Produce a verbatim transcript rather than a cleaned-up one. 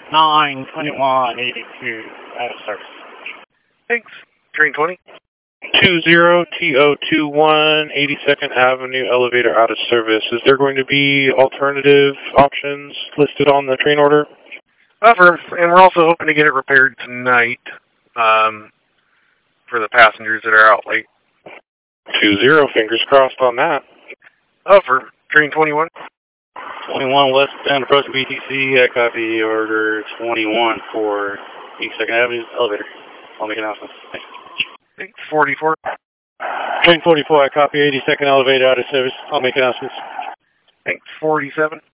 nine twenty-one eighty-two out of service. Thanks. Train twenty. two zero T O two one, eighty-second Avenue elevator out of service. Is there going to be alternative options listed on the train order? Offer, and we're also hoping to get it repaired tonight um, for the passengers that are out late. two zero, fingers crossed on that. Offer, train twenty-one. twenty-one westbound approach B T C. I copy order twenty-one for eighty-second Avenue elevator. I'll make announcements. Thanks. Thanks. forty-four. Train forty-four, I copy eighty-second elevator out of service. I'll make announcements. Thanks. forty-seven.